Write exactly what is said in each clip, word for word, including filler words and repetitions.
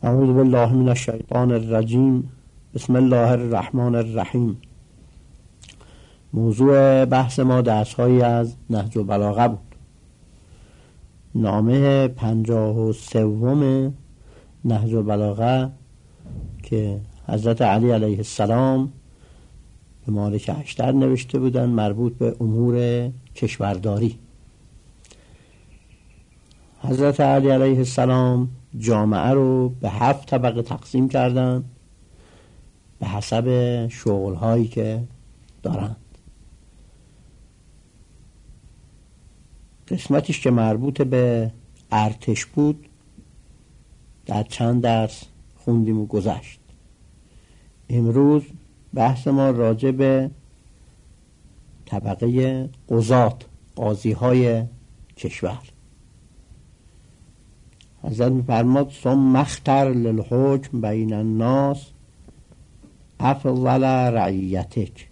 اعوذ بالله من الشیطان الرجیم. بسم الله الرحمن الرحیم. موضوع بحث ما درس‌هایی از نهج البلاغه بود. نامه پنجاه و سوم نهج البلاغه که حضرت علی علیه السلام به مالک اشتر نوشته بودن، مربوط به امور کشورداری. حضرت علی علیه السلام جامعه رو به هفت طبقه تقسیم کردن به حسب شغل‌هایی که دارند. قسمتیش که مربوط به ارتش بود در چند درس خوندیم و گذشت. امروز بحث ما راجع به طبقه قضات، قاضی‌های کشور. حضرت می‌فرماد ثم اختر للحکم بین الناس افضل رعیتک.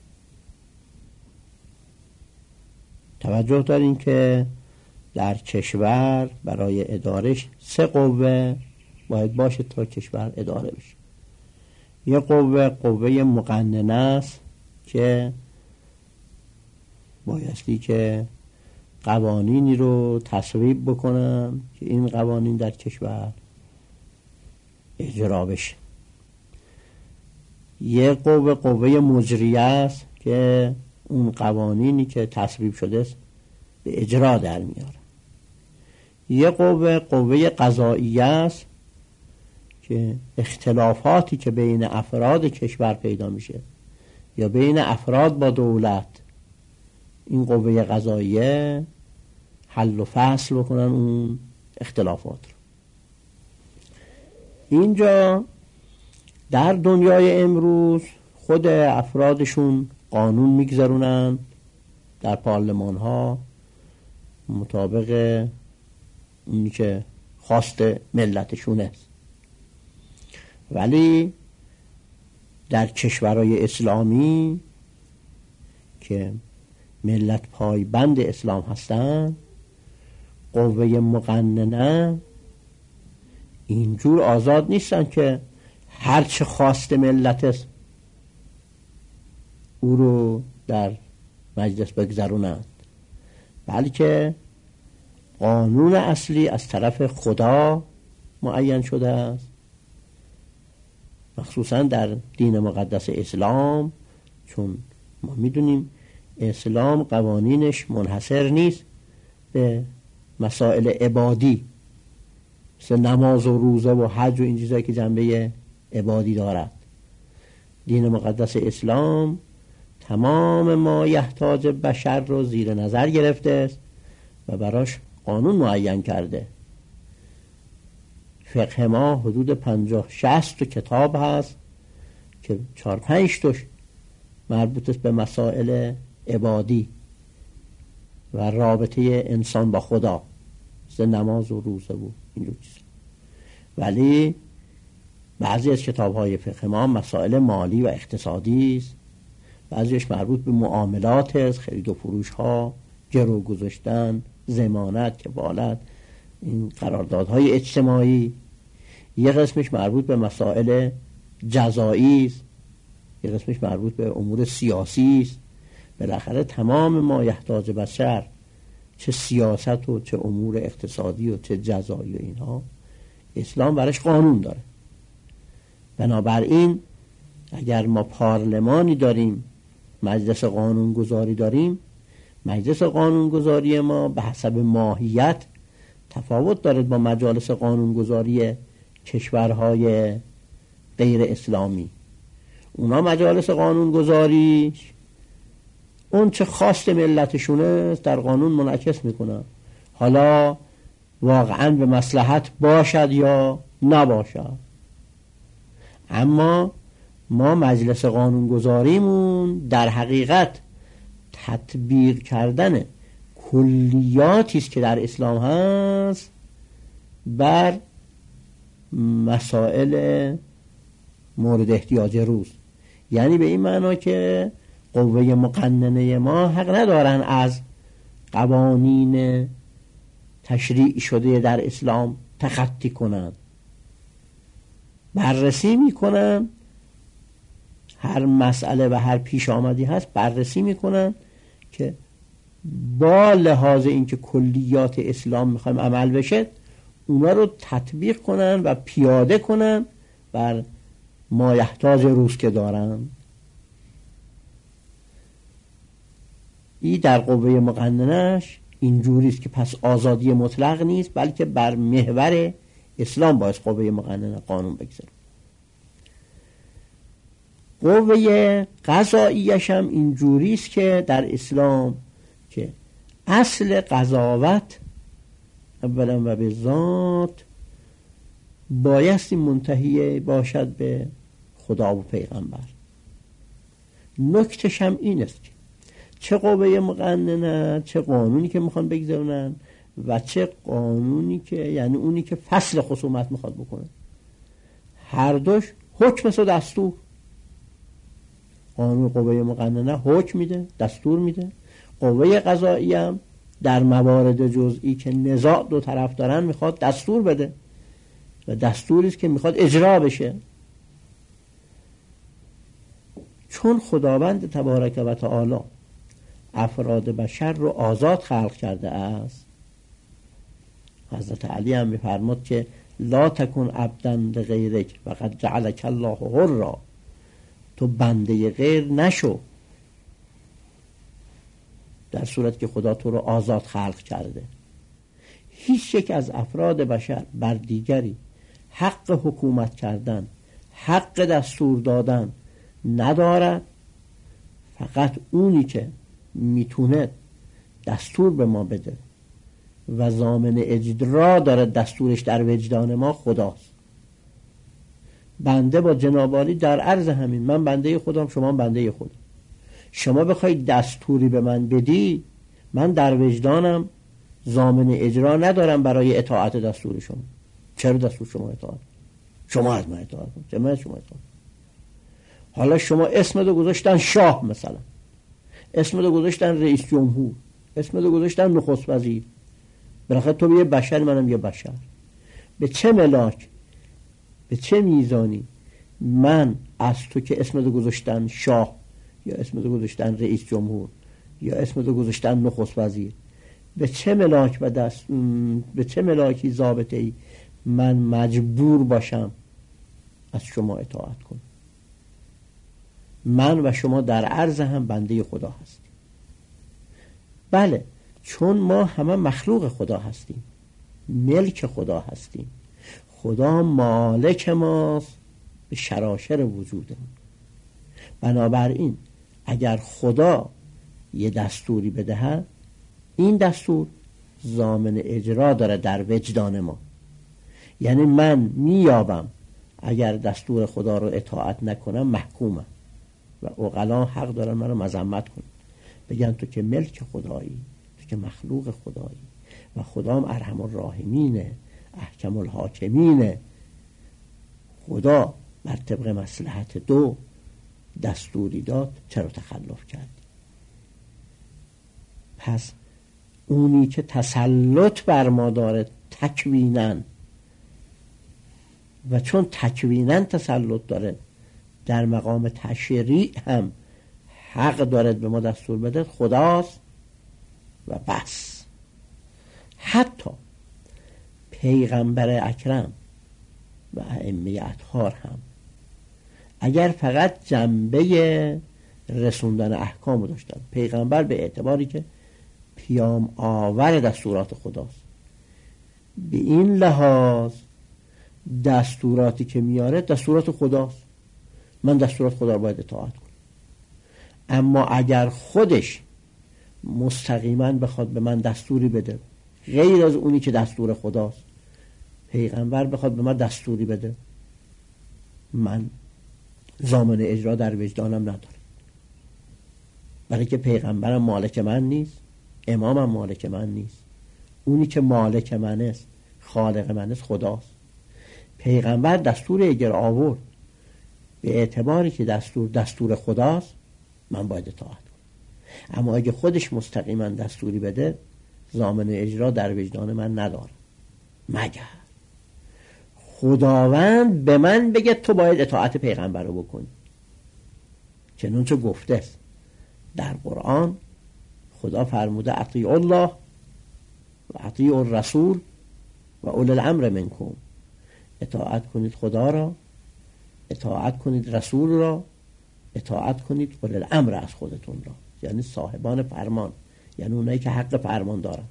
توجه دارین که در کشور برای ادارش سه قوه باید باشه تا کشور اداره بشه. یه قوه قوه مقننه است که بایستی که قوانینی رو تصویب بکنن که این قوانین در کشور اجرا بشه. یه قوه قوه مجریه است که اون قوانینی که تصویب شده است به اجرا در میاره. یه قوه قوه قضاییه است که اختلافاتی که بین افراد کشور پیدا میشه یا بین افراد با دولت، این قوه قضاییه حل و فصل بکنن اون اختلافات رو. اینجا در دنیای امروز خود افرادشون قانون میگذرونن در پارلمان ها مطابق اونی که خواست ملتشون است، ولی در کشورهای اسلامی که ملت پایبند اسلام هستن، قوه مقننه اینجور آزاد نیستن که هر چه خواست ملت است او رو در مجلس بگذرونند، بلکه قانون اصلی از طرف خدا معین شده است. مخصوصا در دین مقدس اسلام، چون ما میدونیم اسلام قوانینش منحصر نیست به مسائل عبادی مثل نماز و روزه و حج و این چیزایی که جنبه عبادی دارد. دین مقدس اسلام تمام ما یحتاج بشر رو زیر نظر گرفته است و براش قانون معین کرده. فقه ما حدود پنجاه شصت کتاب هست که چهار پنج توش مربوط است به مسائل عبادی و رابطه انسان با خدا، مثل نماز و روزه و اینجور چیز. ولی بعضی از کتاب‌های فقه ما مسائل مالی و اقتصادی است، بعضیش مربوط به معاملات است، خرید و فروش ها، گرو گذاشتن، ضمانت، کفالت، این قراردادهای اجتماعی. یه قسمش مربوط به مسائل جزایی است، یه قسمش مربوط به امور سیاسی است. بالاخره تمام ما یحتاج بشر، چه سیاست و چه امور اقتصادی و چه جزایی و اینها، اسلام برش قانون داره. بنابراین اگر ما پارلمانی داریم، مجلس قانونگذاری داریم، مجلس قانونگذاری ما به حسب ماهیت تفاوت دارد با مجالس قانونگذاری کشورهای غیر اسلامی. اونا مجالس قانونگذاری اون چه خواست ملتشونه در قانون منعکس میکنن، حالا واقعا به مصلحت باشد یا نباشد. اما ما مجلس قانونگذاریمون در حقیقت تطبیق کردن کلیاتی است که در اسلام هست بر مسائل مورد احتیاج روز. یعنی به این معنا که قوه مقننه ما حق ندارن از قوانین تشریع شده در اسلام تخطی کنند. بررسی میکنن، هر مسئله و هر پیش آمدی هست بررسی میکنن که با لحاظ اینکه کلیات اسلام میخوایم عمل بشه اونا رو تطبیق کنن و پیاده کنن بر مایحتاج روز که دارن. این در قوه مقننش اینجوریست که پس آزادی مطلق نیست، بلکه بر محور اسلام باید قوه مقننه قانون بگذاره. قوه قضاییش هم اینجوریست که در اسلام که اصل قضاوت اولا و به ذات بایستی منتهی باشد به خدا و پیغمبر. نکتش هم این است که چه قوه مقننه، چه قانونی که میخوان بگذارن و چه قانونی که یعنی اونی که فصل خصومت میخواد بکنه، هر دوش حکم است و دستور. قانون قوه مقننه حکم میده، دستور میده. قوه قضایی هم در موارد جزئی که نزاع دو طرف دارن میخواد دستور بده و دستوری است که میخواد اجرا بشه. چون خداوند تبارک و تعالی افراد بشر رو آزاد خلق کرده است، حضرت علی هم میفرماد که لا تکن عبدا لغیرک وقد جعلک الله حرا، تو بنده غیر نشو در صورت که خدا تو رو آزاد خلق کرده. هیچ یک از افراد بشر بر دیگری حق حکومت کردن، حق دستور دادن ندارد. فقط اونی که میتونه دستور به ما بده و ضامن اجرا داره دستورش در وجدان ما خداست. بنده با جنابعالی در عرض همین، من بنده خودم، شما بنده خودم. شما بخوای دستوری به من بدی، من در وجدانم ضامن اجرا ندارم برای اطاعت دستور شما. چرا دستور شما اطاعت؟ شما از من اطاعت کن. چرا من شما اطاعت؟ حالا شما اسم دو گذاشتن شاه، مثلا اسم دو گذاشتن رئیس جمهور، اسم دو گذاشتن نخست وزیر. بالاخره تو یه بشر، منم یه بشر. به چه ملاک، به چه میزانی من از تو که اسم دو گذاشتن شاه یا اسم دو گذاشتن رئیس جمهور یا اسم دو گذاشتن نخست وزیر، به چه ملاک و دست به چه ملاکی ضابطه‌ای من مجبور باشم از شما اطاعت کنم؟ من و شما در عرض هم بنده خدا هستیم. بله، چون ما همه مخلوق خدا هستیم، ملک خدا هستیم. خدا مالک ماست به شراشر وجودمون. بنابراین اگر خدا یه دستوری بدهد، این دستور ضامن اجرا داره در وجدان ما. یعنی من میابم اگر دستور خدا رو اطاعت نکنم محکومم و عقلا حق دارن من رو مذمت کنن، بگن تو که ملک خدایی، تو که مخلوق خدایی و خدام ارحم الراحمینه، احکم الحاکمینه. خدا بر طبق مصلحت دو دستوری داد، چرا تخلف کردی؟ پس اونی که تسلط بر ما داره تکوینن، و چون تکوینن تسلط داره، در مقام تشریع هم حق دارد به ما دستور بده، خداست و بس. حتی پیغمبر اکرم و ائمه اطهار هم اگر فقط جنبه رسوندن احکام داشتن، پیغمبر به اعتباری که پیام آور دستورات خداست، به این لحاظ دستوراتی که میاره دستورات خداست، من دستورات خدا رو باید اطاعت کنم. اما اگر خودش مستقیما بخواد به من دستوری بده غیر از اونی که دستور خداست، پیغمبر بخواد به من دستوری بده، من ضامن اجرا در وجدانم نداره. برای که پیغمبرم مالک من نیست، امامم مالک من نیست. اونی که مالک من است، خالق من است، خداست. پیغمبر دستور اگر آورد به اعتباری که دستور دستور خداست، من باید اطاعت کنم. اما اگه خودش مستقیما دستوری بده، ضامن اجرا در وجدان من نداره، مگر خداوند به من بگه تو باید اطاعت پیغمبر رو بکنی، چنانچه گفته است در قرآن. خدا فرموده اطیعوا الله و اطیعوا الرسول و اولی الامر منکم، اطاعت کنید خدا را، اطاعت کنید رسول را، اطاعت کنید اولی الامر از خودتون را، یعنی صاحبان فرمان، یعنی اونایی که حق فرمان دارن.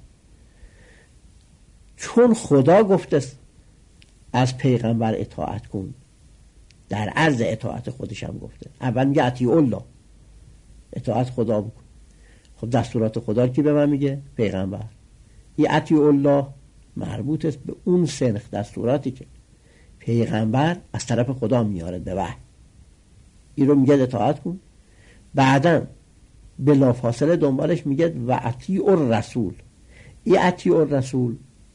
چون خدا گفته است از پیغمبر اطاعت کن، در عرض اطاعت خودش هم گفته. اول میگه اطیعوا الله، اطاعت خدا بکن. خب دستورات خدا کی به من میگه؟ پیغمبر. این اطیعوا الله مربوط است به اون سنخ دستوراتی که پیغمبر از طرف خدا میاره به وحی، این رو میگه اطاعت کن. بعداً بلافاصله دنبالش میگه و اطیعوا الرسول. این اطیعوا الرسول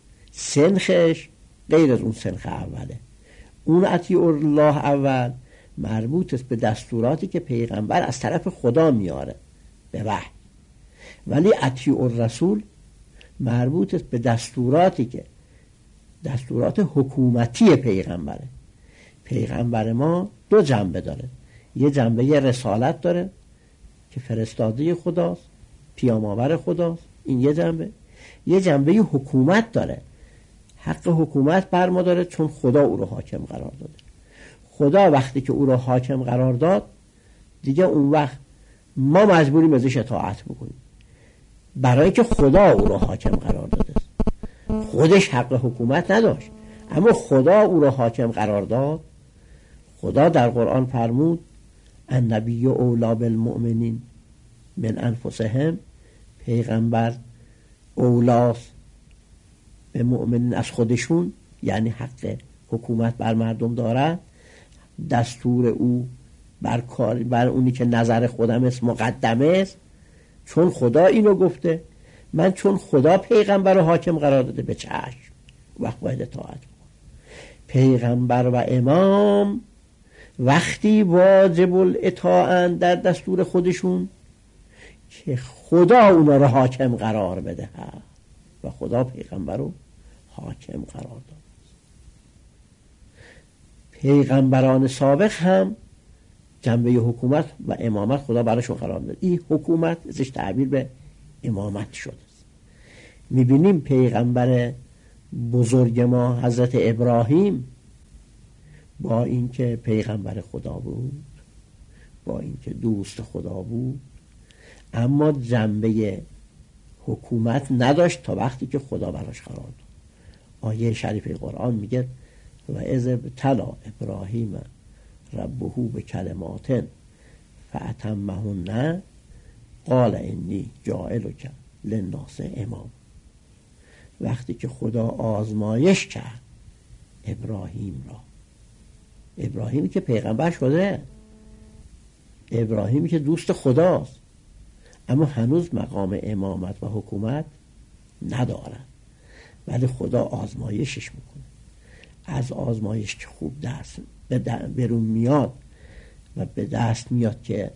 سنخش غیر از اون سنخ اوله. اون اطیعوا الله اول مربوط است به دستوراتی که پیغمبر از طرف خدا میاره به وحی، ولی اطیعوا الرسول مربوط است به دستوراتی که دستورات حکومتی پیغمبره. پیغمبر ما دو جنبه داره، یه جنبه یه رسالت داره که فرستاده خداست، پیام‌آور خداست، این یه جنبه. یه جنبه حکومت داره، حق حکومت بر ما داره چون خدا او رو حاکم قرار داده. خدا وقتی که او رو حاکم قرار داد دیگه اون وقت ما مجبوریم ازش اطاعت بکنیم، برای اینکه خدا او رو حاکم قرار داده. خودش حق حکومت نداشت، اما خدا او رو حاکم قرار داد. خدا در قرآن فرمود النبی اولی بالمؤمنین من انفسهم، پیغمبر اولاست به مؤمنین از خودشون، یعنی حق حکومت بر مردم دارد. دستور او بر کار بر اونی که نظر خودم است مقدمه است، چون خدا اینو گفته. من چون خدا پیغمبر رو حاکم قرار داده به چشم وقت باید اطاعت کنم. پیغمبر و امام وقتی واجب الاطاعت در دستور خودشون که خدا اونا رو حاکم قرار بده و خدا پیغمبر رو حاکم قرار داد. پیغمبران سابق هم جنبه حکومت و امامت خدا براشون قرار داد. این حکومت ازش تعبیر به امامت شده. میبینیم پیغمبر بزرگ ما حضرت ابراهیم با اینکه پیغمبر خدا بود، با اینکه دوست خدا بود، اما جنبه حکومت نداشت تا وقتی که خدا براش قرار داد. آیه شریف قرآن میگه و اذ ابتلی ابراهیم ربه بکلمات فاتمهن قال انی جاعلک للناس امام. وقتی که خدا آزمایش کرد ابراهیم را، ابراهیمی که پیغمبر شده، ابراهیمی که دوست خداست، اما هنوز مقام امامت و حکومت ندارد، ولی خدا آزمایشش میکنه. از آزمایش که خوب دست برون میاد و به دست میاد که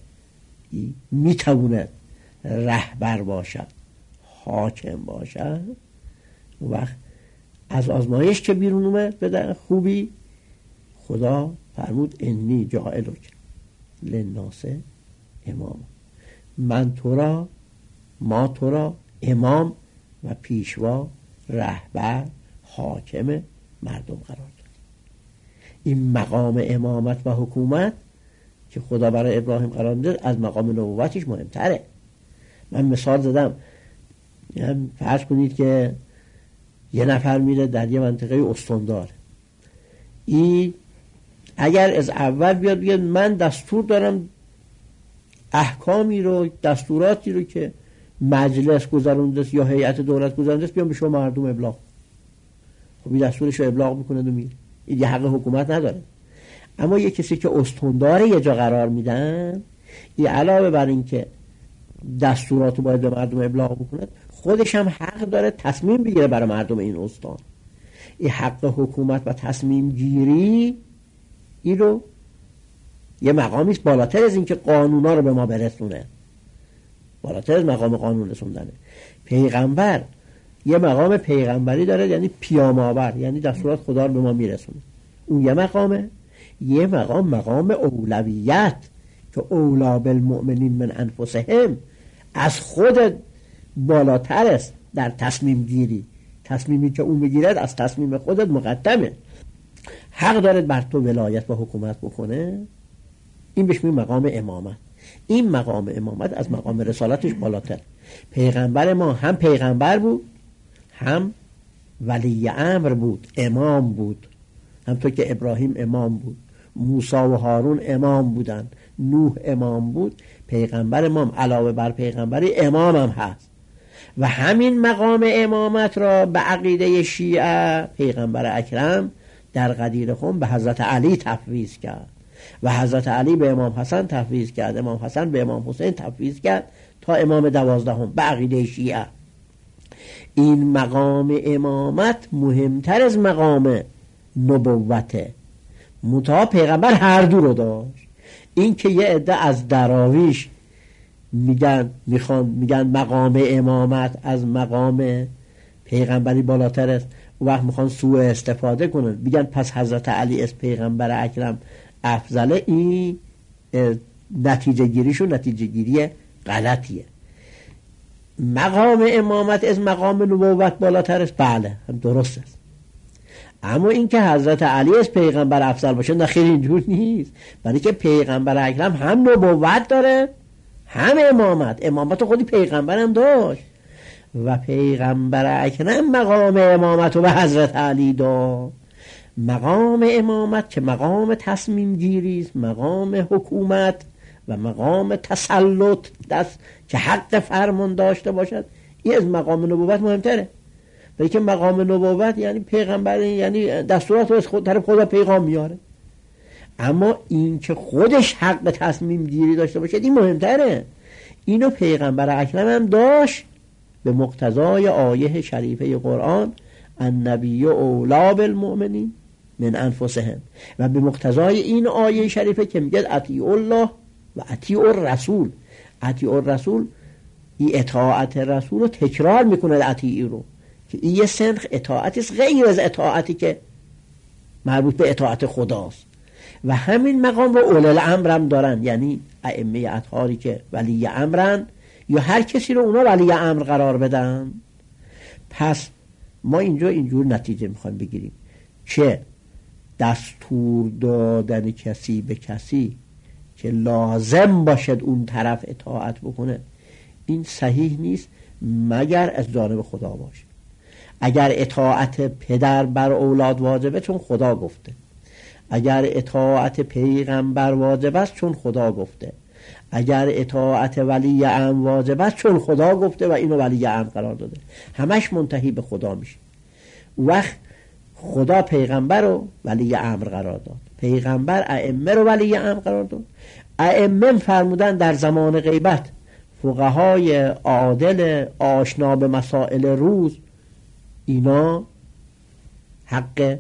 میتونه رهبر باشد، حاکم باشد، اون وقت از آزمایش که بیرون اومد به خوبی، خدا فرمود انی جاعلک للناس امام، من تو را، ما تو را امام و پیشوا، رهبر، حاکم مردم قرار داد. این مقام امامت و حکومت که خدا برای ابراهیم قرار داد از مقام نبوتش مهمتره. من مثال زدم، یعنی فرض کنید که یه نفر میره در یه منطقه استاندار، این اگر از اول بیاد بگه من دستور دارم احکامی رو، دستوراتی رو که مجلس گذرونده یا هیئت دولت گذرونده بیام به شما مردم ابلاغ، خب این دستورش رو ابلاغ میکنه و میره، این یه حق حکومت نداره. اما یه کسی که استاندار یه جا قرار میدن، این علاوه بر این که دستورات رو باید به مردم ابلاغ بکنه، خودش هم حق داره تصمیم بگیره برای مردم این استان. این حق حکومت و تصمیم گیری این رو یه مقامی است بالاتر از این که قانونا رو به ما برسونه، بالاتر از مقام قانون رسوندنه. پیغمبر یه مقام پیغمبری داره، یعنی پیام‌آور، یعنی دستورات خدا رو به ما میرسونه. اون یه مقامه. یه مقام مقام اولویت که اولا بالمؤمنین من انفسهم، از خود بالاتر است در تصمیم گیری. تصمیمی که اون بگیرد از تصمیم خودت مقدمه. حق دارد بر تو ولایت و حکومت بکنه. این بهش میگن مقام امامت. این مقام امامت از مقام رسالتش بالاتر. پیغمبر ما هم پیغمبر بود، هم ولی امر بود، امام بود. همطور که ابراهیم امام بود، موسی و هارون امام بودن، نوح امام بود، پیغمبر ما علاوه بر پیغمبری امام هم هست. و همین مقام امامت را به عقیده شیعه پیغمبر اکرم در غدیر خم به حضرت علی تفویض کرد و حضرت علی به امام حسن تفویض کرد، امام حسن به امام حسین تفویض کرد تا امام دوازدهم به عقیده شیعه. این مقام امامت مهمتر از مقام نبوته. منتها پیغمبر هر دو رو داشت. این که یه عده از دراویش میگن میخوان میگن مقام امامت از مقام پیغمبری بالاتر است، و وقت میخوان سوء استفاده کنن میگن پس حضرت علی از پیغمبر اکرم افضله. این نتیجه گیریشون نتیجه گیری غلطیه. مقام امامت از مقام نبوت بالاتر است، بله هم درست است. اما این که حضرت علی از پیغمبر افضل باشه نه، خیلی اینجور نیست. برای که پیغمبر اکرم هم نبوت داره هم امامت. امامت خودی پیغمبر هم داشت و پیغمبر اکرم مقام امامت رو به حضرت علی داد. مقام امامت که مقام تصمیم گیری است، مقام حکومت و مقام تسلط دست که حق فرمان داشته باشد، این از مقام نبوت مهمتره. برای که مقام نبوت یعنی پیغمبر، یعنی دستورات رو از خود طرف خدا پیغام میاره. اما این که خودش حق تصمیم گیری داشته باشه این مهمتره. اینو پیغمبر اکرم هم داشت به مقتضای آیه شریفه قرآن النبی اولی بالمؤمنین من انفسهم، و به مقتضای این آیه شریفه که میگه اطیعوا الله و اطیعوا الرسول. اطیعوا الرسول، این اطاعت رسول رو تکرار میکنه اطیعی رو، که این یه سنخ اطاعتی است غیر از اطاعتی که مربوط به اطاعت خداست. و همین مقام رو اولل امر هم دارن، یعنی ائمه اطهاری که ولی امرن یا هر کسی رو اونا ولی امر قرار بدن. پس ما اینجا اینجور نتیجه میخوایم بگیریم که دستور دادن کسی به کسی که لازم باشد اون طرف اطاعت بکنه این صحیح نیست مگر از جانب خدا باشه. اگر اطاعت پدر بر اولاد واجبه چون خدا گفته، اگر اطاعت پیغمبر واجب است چون خدا گفته، اگر اطاعت ولی امر واجب است چون خدا گفته و اینو ولی امر قرار داده، همش منتهی به خدا میشه. وقت خدا پیغمبر رو ولی امر قرار داد، پیغمبر ائمه رو ولی امر قرار داد. ائمه فرمودن در زمان غیبت فقهای عادل آشنا به مسائل روز اینا حق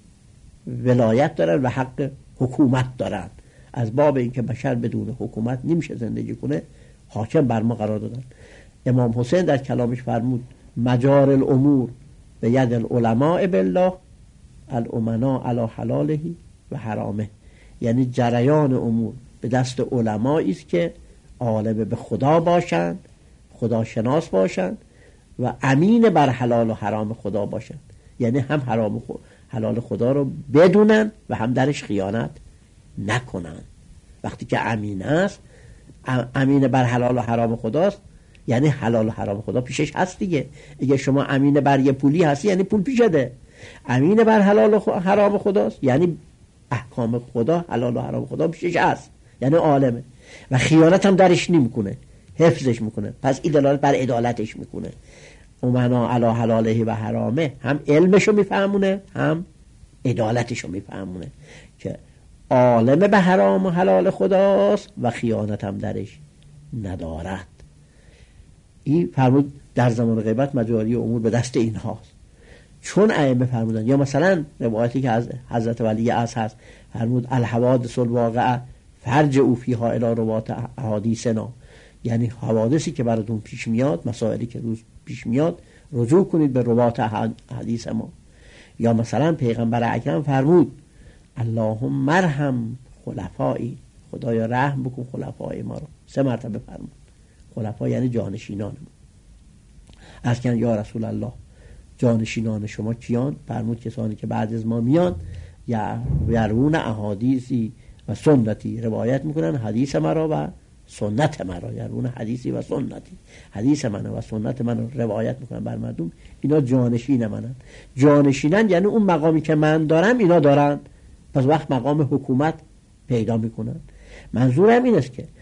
ولایت دارن و حق حکومت دارن. از باب اینکه بشر بدون حکومت نمیشه زندگی کنه حاکم بر ما قرار دادن. امام حسین در کلامش فرمود مجار الامور به ید العلماء بالله الامنا علی حلاله و حرامه. یعنی جریان امور به دست علمایی است که عالم به خدا باشند، خدا شناس باشند و امین بر حلال و حرام خدا باشند. یعنی هم حرام خود حلال خدا رو بدونن و هم درش خیانت نکنن. وقتی که امین است، امین بر حلال و حرام خداست، یعنی حلال و حرام خدا پیشش هست دیگه. اگه شما امین بر یه پولی هستی یعنی پول پیشته. امین بر حلال و حرام خداست یعنی احکام خدا حلال و حرام خدا پیشش هست، یعنی عالمه و خیانت هم درش نمیکنه، حفظش میکنه. پس این دلالت بر عدالتش میکنه. امنا علی حلاله و حرامه، هم علمشو میفهمونه هم عدالتشو میفهمونه که عالم به حرام و حلال خداست و خیانت هم درش ندارد. این فرمود در زمان غیبت مجاری امور به دست این هاست چون ائمه فرمودن. یا مثلا روایتی که از حضرت ولی عصر هست فرمود الحوادث الواقعه فرج او فیها الی روات احادیثنا، یعنی حوادثی که براتون پیش میاد، مسائلی که روز پیش میاد، رجوع کنید به روات حدیث ما. یا مثلا پیغمبر اکرم فرمود اللهم مرهم خلفایی، خدایا رحم بکن خلفای ما رو. سه مرتبه فرمود. خلفا یعنی جانشینان ما. از کن یا رسول الله جانشینان شما کیان؟ فرمود کسانی که بعد از ما میان یا یرون احادیثی و سنتی، روایت میکنن حدیث مرا و سنت مرا. یرون حدیثی و سنتی، حدیث من و سنت من رو روایت میکنن بر مردم. اینا جانشین منن. جانشینن یعنی اون مقامی که من دارم اینا دارن، پس وقت مقام حکومت پیدا میکنن. منظورم این است که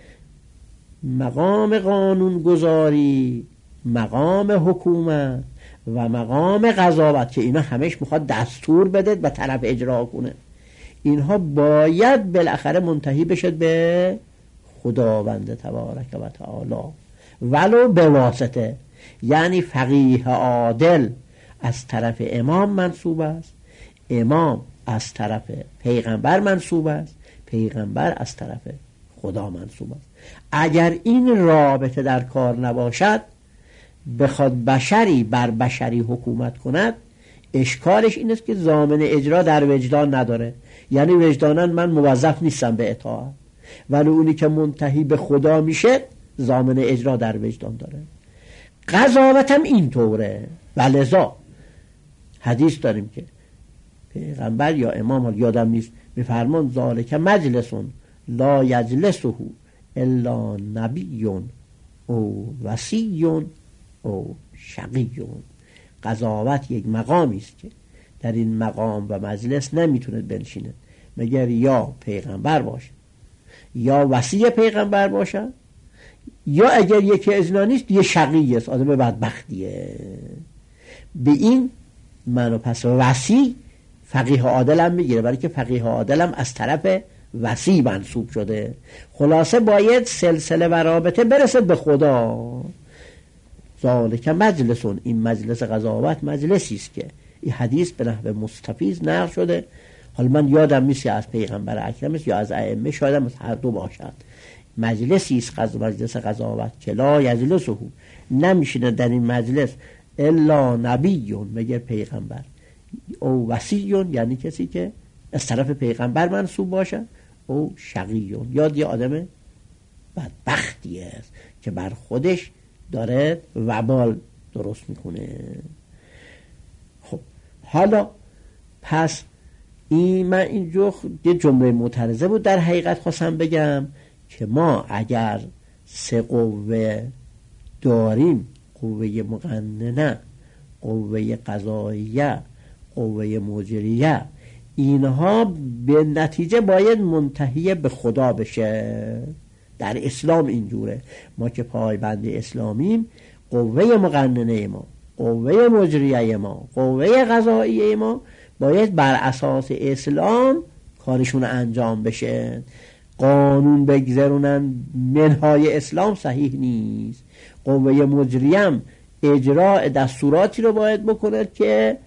مقام قانون گذاری، مقام حکومت و مقام قضاوت که اینا همش میخواد دستور بده و طرف اجرا کنه، اینها باید بالاخره منتهی بشد به خداوند تبارک و تعالی، ولو به واسطه. یعنی فقیه عادل از طرف امام منصوب است، امام از طرف پیغمبر منصوب است، پیغمبر از طرف خدا منصوب است. اگر این رابطه در کار نباشد، بخواد بشری بر بشری حکومت کند، اشکالش این است که ضامن اجرا در وجدان نداره. یعنی وجدانن من موظف نیستم به اطاعت، ولی اونی که منتهی به خدا میشه ضامن اجرا در وجدان داره. قضاوت هم این طوره. ولذا حدیث داریم که پیغمبر یا امام، یادم نیست، میفرمان ذالک مجلسون لا یجلسه الا نبی او وصی او شقی. قضاوت یک مقامی است که در این مقام و مجلس نمیتونه بنشینه مگر یا پیغمبر باشه، یا وصی پیغمبر باشه، یا اگر یکی از اینا نیست یه شقی است، آدم بدبختیه. به این منو پس وصی فقیه عادل هم میگیره، برای که فقیه عادل هم از طرف وصی منصوب شده. خلاصه باید سلسله و رابطه برسد به خدا. ذالک مجلسون، این مجلس قضاوت مجلسی است که این حدیث به نحو مستفیض نقل شده. حالا من یادم نیست از پیغمبر اکرم است یا از ائمه، شاید هم از هر دو باشد. مجلسی است مجلس قضاوت که لا یجلسه، نمیشینه در این مجلس الا نبیون، مگر پیغمبر، او وصیون یعنی کسی که از طرف پیغمبر منصوب باشه، او شقیون یاد یه آدم بدبختی است که بر خودش داره وبال درست میکنه. خب حالا پس این من اینجا یه جمله معترضه بود در حقیقت خواستم بگم که ما اگر سه قوه داریم، قوه مقننه، قوه قضاییه، قوه مجریه، اینها به نتیجه باید منتهی به خدا بشه. در اسلام اینجوره. ما که پایبند اسلامیم، قوه مقننه ما، قوه مجریه ما، قوه قضاییه ما باید بر اساس اسلام کارشون انجام بشه. قانون بگذرونن منهای اسلام صحیح نیست. قوه مجریم اجراء دستوراتی رو باید بکنه که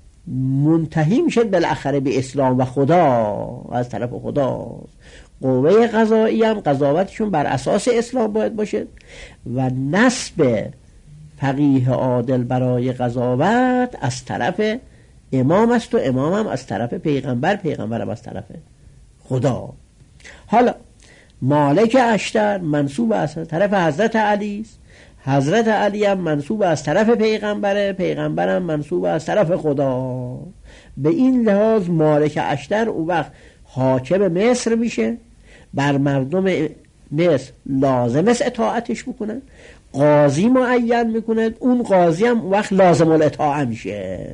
منتهی میشه بالاخره به اسلام و خدا، از طرف خداست. قوه قضایی هم قضاوتشون بر اساس اسلام باید باشه و نسب فقیه عادل برای قضاوت از طرف امام است و امام هم از طرف پیغمبر، پیغمبر هم از طرف خدا. حالا مالک اشتر منصوب از طرف حضرت علی است، حضرت علی هم منصوب از طرف پیغمبره، پیغمبر هم منصوب از طرف خدا. به این لحاظ مالک اشتر اون وقت حاکم مصر میشه، بر مردم مصر لازم است اطاعتش بکنن، قاضی معین میکنه، اون قاضی هم اون وقت لازم الاطاعه میشه.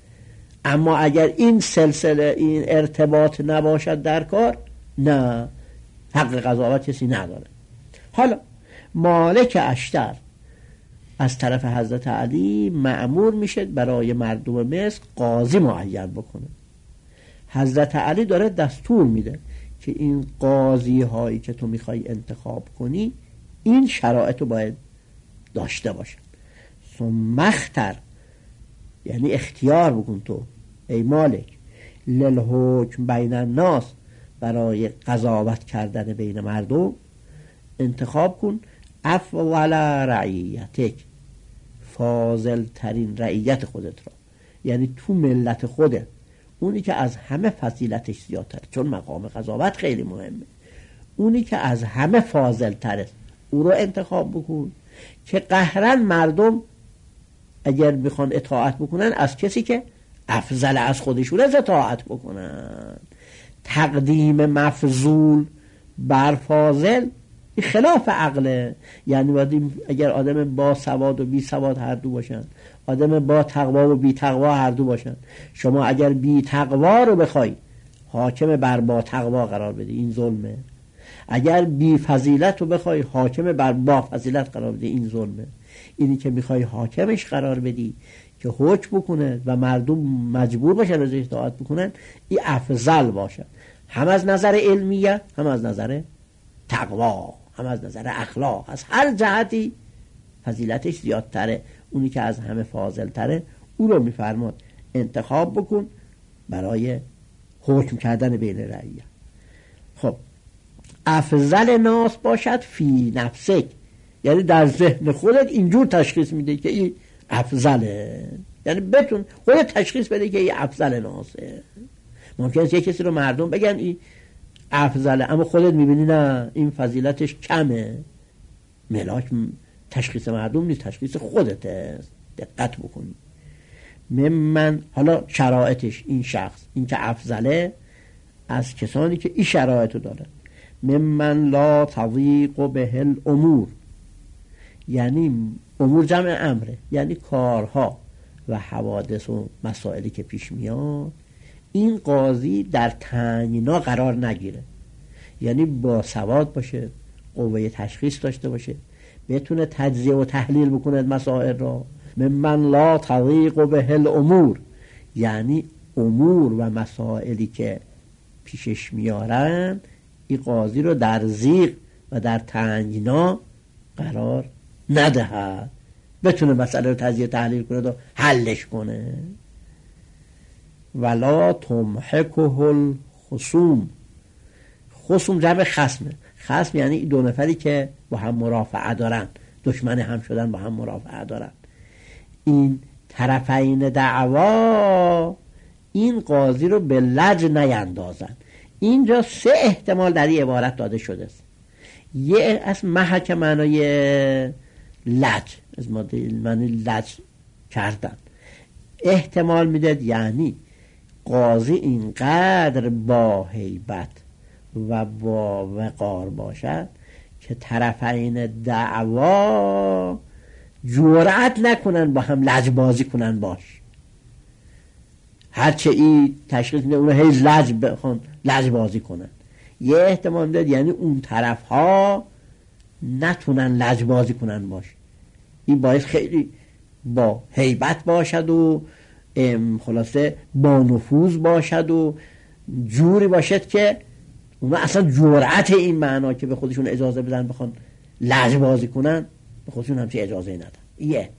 اما اگر این سلسله، این ارتباط نباشد در کار، نه، حق قضاوت کسی نداره. حالا مالک اشتر از طرف حضرت علی مأمور میشه برای مردم مصر قاضی معین بکنه. حضرت علی داره دستور میده که این قاضی هایی که تو میخوای انتخاب کنی این شرایط رو باید داشته باشن. ثم اختر، یعنی اختیار بکن تو ای مالک، للحکم بین الناس، برای قضاوت کردن بین مردم انتخاب کن افضل رعیتک، فاضل ترین رعیت خودت را، یعنی تو ملت خودت اونی که از همه فضیلتش زیادتره، چون مقام قضاوت خیلی مهمه، اونی که از همه فاضل تره او رو انتخاب بکن که قهرن مردم اگر میخوان اطاعت بکنن از کسی که افضل از خودشون از اطاعت بکنن. تقدیم مفضول بر فاضل این خلاف عقله. یعنی باید اگر آدم با سواد و بی سواد هر دو باشن، آدم با تقوا و بی تقوا هر دو باشن، شما اگر بی تقوا رو بخوای حاکم بر با تقوا قرار بدی این ظلمه، اگر بی فضیلت رو بخوای حاکم بر با فضیلت قرار بدی این ظلمه. اینی که میخوای حاکمش قرار بدی که حکم بکنه و مردم مجبور باشن ازش اطاعت بکنن، این افضل باشه، هم از نظر علمیت، هم از نظر تقوا، هم از نظر اخلاق، از هر جهتی فضیلتش زیادتره. اونی که از همه فاضل تره او رو میفرماد انتخاب بکن برای حکم کردن بین رعیت. خب افضل ناس باشد فی نفسک، یعنی در ذهن خودت اینجور تشخیص میده که این افضله، یعنی بتون خودت تشخیص بده که این افضل ناسه. ممکنه یه کسی رو مردم بگن این افضله اما خودت میبینی نه این فضیلتش کمه. ملاک تشخیص مردم نیست، تشخیص خودته، دقت بکنی. من حالا شرایطش این شخص این که افضله از کسانی که این شرایط رو دارن. ممن لا تضیق به الامور، یعنی امور جمع امره، یعنی کارها و حوادث و مسائلی که پیش میاد این قاضی در تنگنا قرار نگیره، یعنی با سواد باشه، قوه تشخیص داشته باشه، بتونه تجزیه و تحلیل بکنه مسائل را. ممن لا تضیق به الامور، یعنی امور و مسائلی که پیشش میارن این قاضی رو در ضیق و در تنگنا قرار ندهد، بتونه مسئله رو تجزیه تحلیل کنه و حلش کنه. ولا تمحکه الخصوم، خصوم جمع خصمه، خصم یعنی دو نفری که با هم مرافعه دارن، دشمن هم شدن با هم مرافعه دارن، این طرفین دعوا این قاضی رو به لج نیندازن. اینجا سه احتمال در این عبارت داده شده است. یه از محک معنای لج، از معنی لج کردن، احتمال میداد یعنی قاضی اینقدر با هیبت و با وقار باشد که طرفین دعوا جرأت نکنن با هم لج بازی کنن باش، هرچه ای تشخیص میده اونو هی لج بخون لج بازی کنن. یه احتمال میداد یعنی اون طرف ها نتونن لج بازی کنن باش، این باعث خیلی با هیبت باشد و خلاصه با نفوذ باشد و جوری باشد که اونا اصلا جرأت این معنا که به خودشون اجازه بدن بخوان لج بازی کنن به خودشون همچه اجازه ندن. یه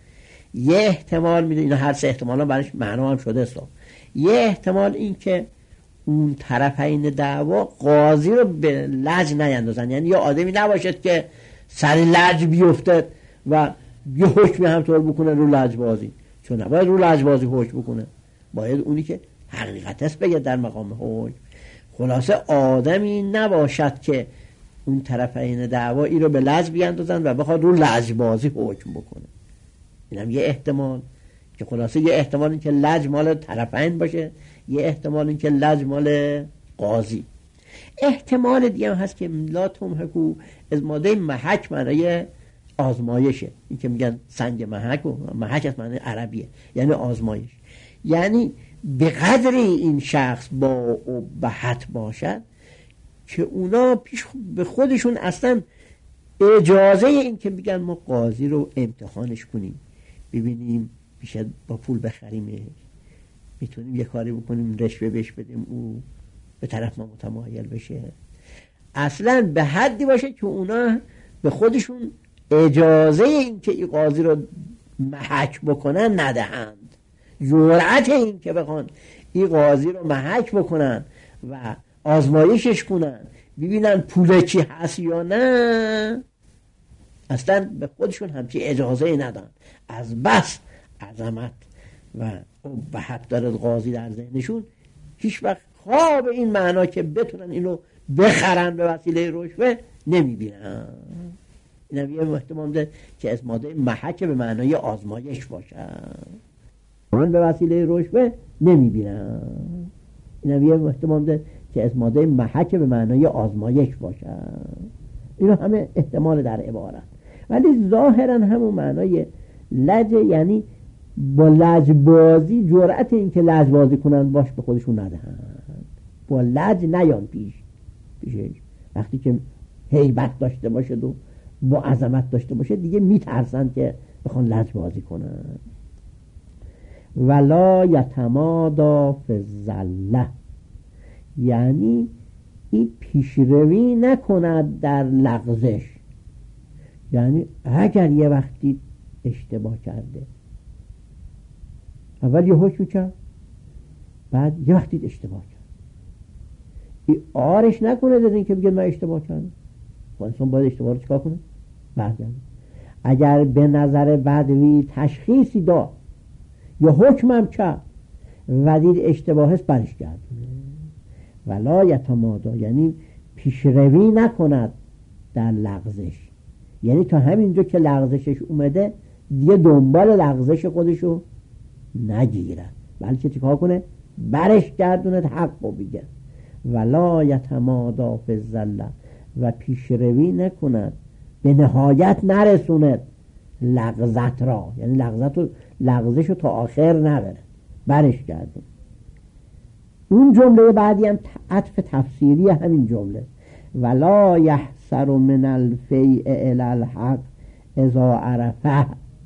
یه احتمال میده، اینا هر سه احتمال هم برش معنا هم شده است. یه احتمال این که اون طرفین دعوا قاضی رو به لج نیندازن، یعنی یه آدمی نباشد که سر لج بیفته و یه حکمی همطور بکنه رو لج بازی، چون نباید رو لج بازی حکم بکنه، باید اونی که حقیقت است بگه در مقام حکم. خلاصه آدمی نباشد که اون طرفین دعوا ای رو به لج بیاندازن و بخواد رو لج بازی حکم بکنه. اینم یه احتمال که خلاصه یه احتمال این که لج مال طرفین باشه، یه احتمال این که لج مال قاضی. احتمال دیگه هم هست که لا تمحکو از ماده محک معنی آزمایشه، این که میگن سنگ محک و محک از معنی عربیه یعنی آزمایش، یعنی به قدری این شخص با ابهت باشد که اونا پیش به خودشون اصلا اجازه این که بگن ما قاضی رو امتحانش کنیم ببینیم میشه با پول بخریمش، میتونیم یه کاری بکنیم رشوه بهش بدیم او به طرف ما متمایل بشه، اصلا به حدی باشه که اونا به خودشون اجازه این که این قاضی رو محک بکنن ندهند، جرأت این که بخوان این قاضی رو محک بکنن و آزمایشش کنن ببینن پول چی هست یا نه، اصلا به خودشون همچی اجازه ندن. از بس عظمت و ابهت داره قاضی در ذهنشون، هیچ وقت خواب این معنا که بتونن اینو بخرن به وسیله رشوه نمیبینن. این هم یه احتمال ده که از ماده محک به معنای آزمایش باشن، من به وسیله رشوه نمیبینن. این هم یه احتمال ده که از ماده محک به معنای آزمایش باشن. اینو همه احتمال در عبارت، ولی ظاهرا همون معنای لج، یعنی با لجبازی جرأت این که لجبازی کنن باش به خودشون ندهند، با لج نیان پیش پیشش. وقتی که هیبت داشته باشه و با عظمت داشته باشه دیگه میترسن که بخوان لجبازی کنن. ولا یتمادا فی الزله، یعنی این پیشروی نکند در لغزش. یعنی اگر یه وقتی اشتباه کرده، اول یه حکم کرد، بعد یه وقتی اشتباه کرد، این آرش نکنه از این که بگه من اشتباه کردم. خب انسان باید اشتباه رو چکار کنه؟ برگرده. اگر به نظر بدوی تشخیصی داد یا حکمم کرد و دید اشتباه است، برش کرد. ولا یتمادا، یعنی پیشروی نکند در لغزش، یعنی تا همینجا که لغزشش اومده دیگه دنبال لغزش خودشو نگیره، بلکه چیکار کنه؟ برش گردوند حق رو بگه. ولا یتمادا فی الزله، و پیشروی نکند، به نهایت نرسوند لغزت را، یعنی لغزت رو لغزش رو تا آخر نبره، برش گردون. اون جمله بعدی هم عطف تفسیری همین جمله، ولا یحسر من الفیء الی الحق اذا عرفه،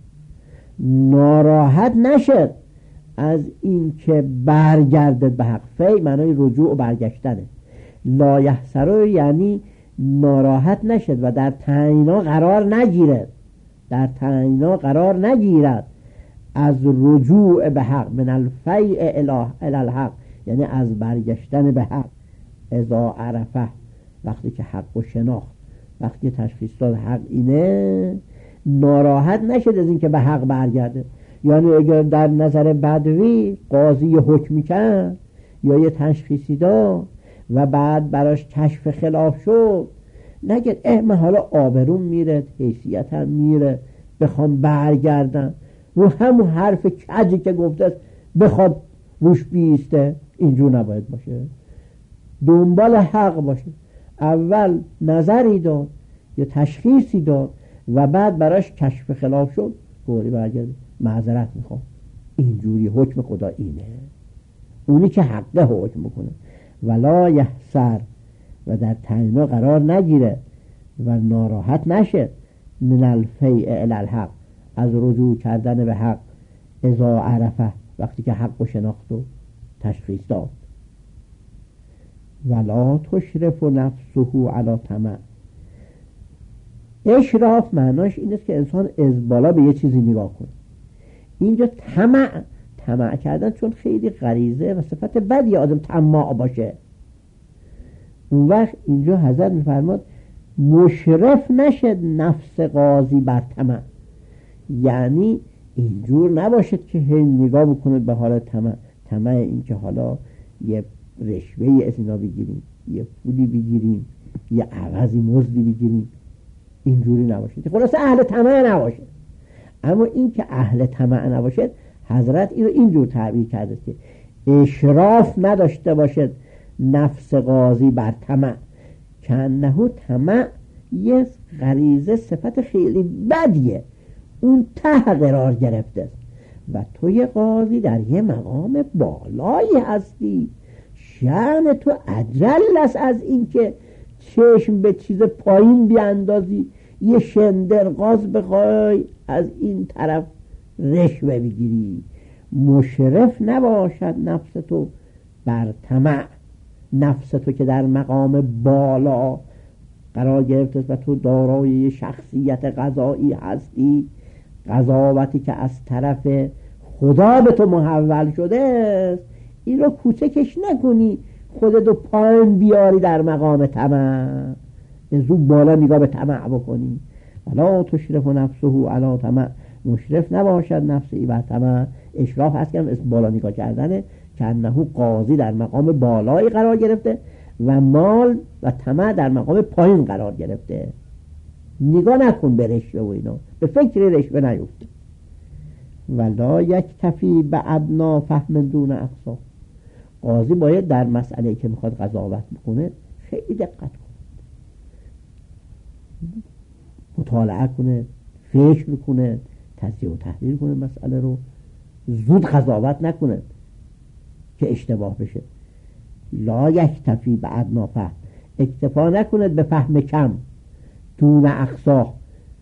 ناراحت نشد از این که برگردد به حق. فی معنای رجوع و برگشتنه. لا یحسر یعنی ناراحت نشد و در تعیینا قرار نگیرد، در تعیینا قرار نگیرد از رجوع به حق، من الفیء الی الحق، یعنی از برگشتن به حق. اذا عرفه، وقتی که حق و شناخت، وقتی تشخیص داد حق اینه، ناراحت نشد از این که به حق برگرده. یعنی اگر در نظر بدوی قاضی حکمی کرد یا یه تشخیصی داد و بعد براش کشف خلاف شد، نگه اه من حالا آبروم میره، حیثیتم میره، بخوام برگردم رو همون حرف کجی که گفته است بخواد روش بیسته. اینجور نباید باشه، دنبال حق باشه. اول نظری داد یا تشخیصی داد و بعد براش کشف خلاف شد، گوری برگرد معذرت میخوام، اینجوری حکم خدا اینه، اونی که حقه حکم بکنه. ولا یحسر، و در تعیینا قرار نگیره و ناراحت نشه، من الفیء الی الحق، از رجوع کردن به حق، اذا عرفه، وقتی که حق و شناخت و تشخیص داد. ولا تشرف نفسه علی طمع، اشراف معناش این است که انسان از بالا به یه چیزی نگاه کنه. اینجا طمع، طمع کردن چون خیلی غریزه و صفت بدی آدم طماع باشه. اون وقت اینجا حضرت میفرماد مشرف نشد نفس قاضی بر طمع، یعنی اینجور نباشد که هی نگاه بکنید به حال طمع. طمع این که حالا یه رشوهی از اینا بگیریم، یه پولی بگیریم، یه عوضی مزدی بگیریم، اینجوری نباشد. خلاصه اهل طمع نباشد. اما این که اهل طمع نباشد، حضرت این رو اینجور تعبیر کرده که اشراف نداشته باشد نفس قاضی بر طمع، که انه طمع یه غریزه صفت خیلی بدیه، اون ته قرار گرفته و توی قاضی در یه مقام بالایی هستی، شأن تو اجل است از این که چشم به چیز پایین بیاندازی، یه شندرغاز بخوای از این طرف رشوه بگیری. مشرف نباشد نفس تو بر طمع، نفس تو که در مقام بالا قرار گرفته و تو دارای شخصیت قضایی هستی، قضاوتی که از طرف خدا به تو محول شده است، این رو کوچکش نکنی، خودتو پایین بیاری در مقام طمع، زود بالا نگاه به طمع بکنی. ولا تشرف نفسه علی طمع، مشرف نباشد نفسی و طمع. اشراف هست که هم اسم بالا نگاه کردنه، که انه قاضی در مقام بالایی قرار گرفته و مال و طمع در مقام پایین قرار گرفته. نگاه نکن به رشوه و اینا، به فکر رشوه نیفت. ولا یکتفی به ادنا فهم دون اقصا. قاضی باید در مسئله که میخواد قضاوت بکنه خیلی دقت کنه، مطالعه کنه، فکر کنه، تجزیه و تحلیل کنه مسئله رو، زود قضاوت نکنه که اشتباه بشه. لا یکتفی به ادنا فهم، اکتفا نکند به فهم کم، دون اقصا،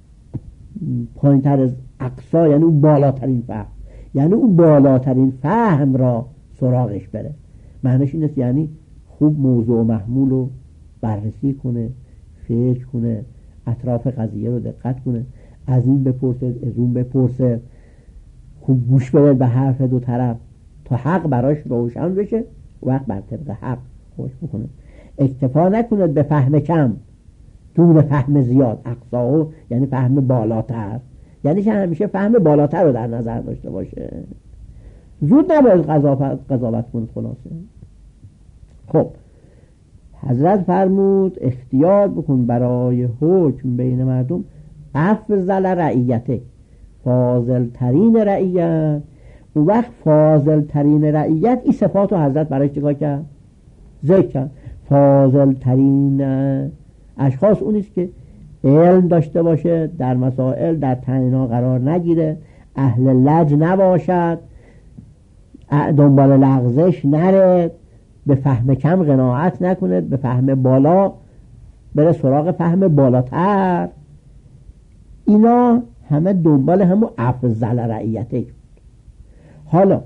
پایین تر از اقصا یعنی اون بالاترین فهم، یعنی اون بالاترین فهم را سراغش بره. معنیش این است یعنی خوب موضوع و محمول رو بررسی کنه، فکر کنه، اطراف قضیه رو دقت کنه، از این بپرسه از اون بپرسه، خوب گوش بده به حرف دو طرف تا حق براش روشن بشه، وقت بر طبق حق خوش بکنه. اکتفا نکند به فهم کم دون فهم زیاد. اقصا یعنی فهم بالاتر، یعنی که همیشه فهم بالاتر رو در نظر داشته باشه، زود نباید قضاوت قضاوت کنه. خلاصه خب حضرت فرمود اختیار بکن برای حکم بین مردم افضل رعیته، فاضل ترین رعیت. اون وقت فاضل ترین رعیت این صفات رو حضرت برای چیکار کرد؟ ذکر کرد. فاضل ترین اشخاص اونیست که علم داشته باشه، در مسائل در تعیینا قرار نگیره، اهل لج نباشد، دنبال لغزش نره، به فهم کم قناعت نکنه، به فهم بالا بره سراغ فهم بالاتر. اینا همه دنبال همون افضل رعیته. حالا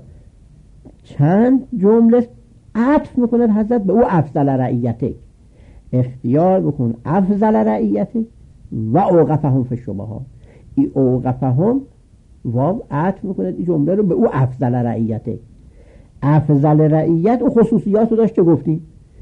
چند جمله عطف میکنه حضرت به او افضل رعیته. اختیار بکن افضل رعیته و اوقفهم فی الشبهات. ای اوقفهم واو عطف میکنه این جمله رو به او افضل رعیته. افضل رعیت او خصوصیات رو داشت که گفتیم.